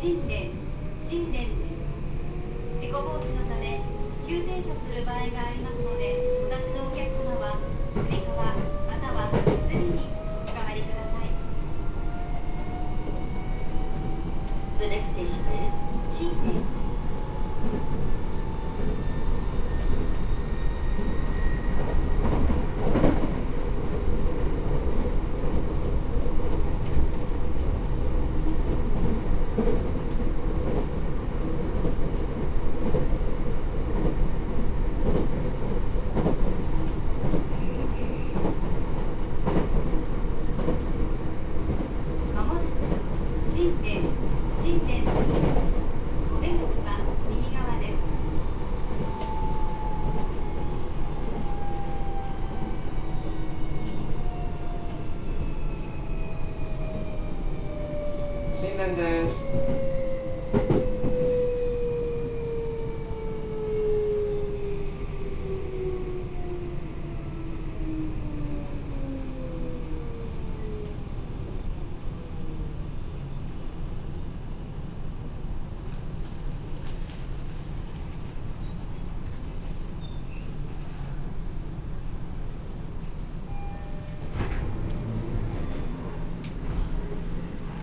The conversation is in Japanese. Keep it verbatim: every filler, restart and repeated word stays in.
新田新田です。事故防止のため急停車する場合がありますので、お立ちのお客様はつり革またはつりにお代わりください。 The next station is 新田。 新田です。